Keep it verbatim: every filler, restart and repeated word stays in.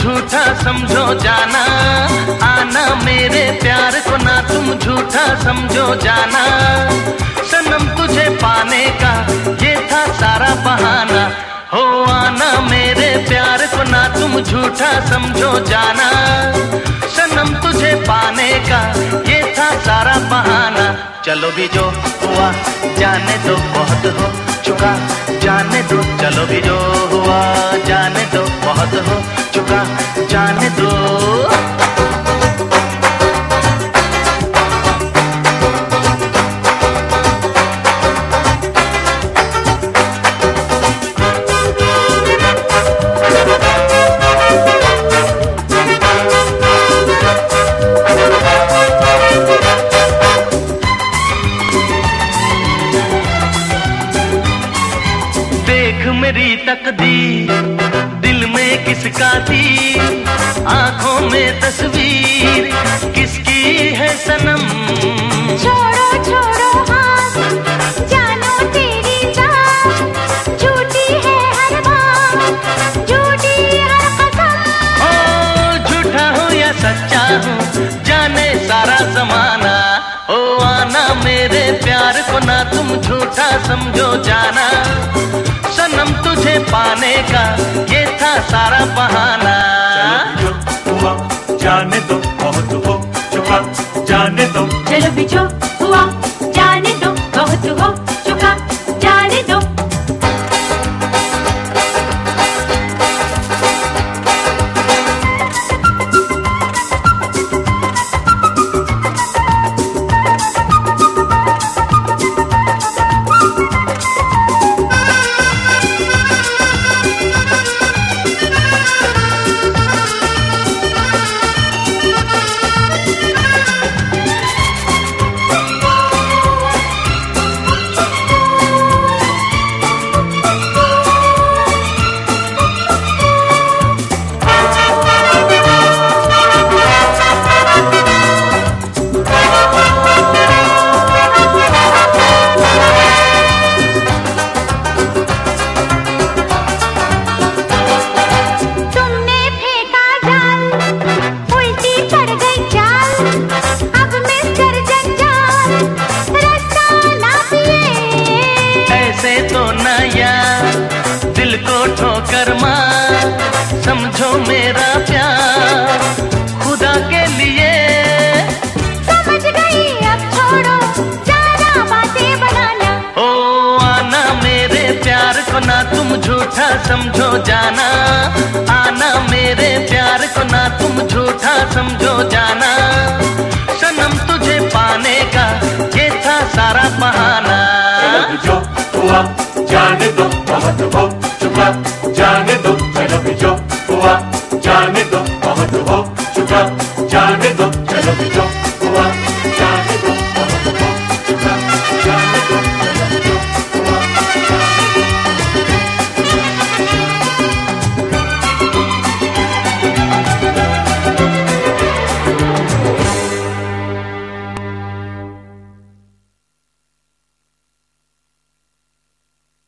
झूठा समझो जाना, आना मेरे प्यार को ना तुम झूठा समझो जाना। सनम तुझे पाने का ये था सारा बहाना, हो आना मेरे प्यार को ना तुम झूठा समझो जाना। सनम तुझे पाने का ये था सारा बहाना। चलो भी जो हुआ जाने दो, बहुत हो चुका जाने दो। चलो भी जो हुआ जाने दो, बहुत हो चुका जाने दो। देख मेरी तकदीर, दिल में किसका तीर, आंखों में तस्वीर किसकी है सनम। छोड़ो छोड़ो हाथ, जानो तेरी जान झूठी है हर बात, झूठी हर कसम। ओ झूठा हूँ या सच्चा हूँ जाने सारा जमाना, ओ आना मेरे प्यार को ना तुम झूठा समझो जाना। सनम तुझे पाने का ये था सारा बहाना। चलो भी जो हुआ जाने दो, बहुत हो चुका जाने दो। चलो भी जो हुआ जाने दो, बहुत हो चुका जाने दो। दिल को ठोकर मार समझो मेरा प्यार खुदा के लिए। समझ गई अब छोड़ो ज्यादा बातें बनाना, ओ आना मेरे प्यार को ना तुम झूठा समझो जाना। आना मेरे प्यार को ना तुम झूठा समझो जाना। सनम तुझे पाने का ये था सारा बहाना। जो हुआ जाने दो, बहुत हो चुका जाने दो।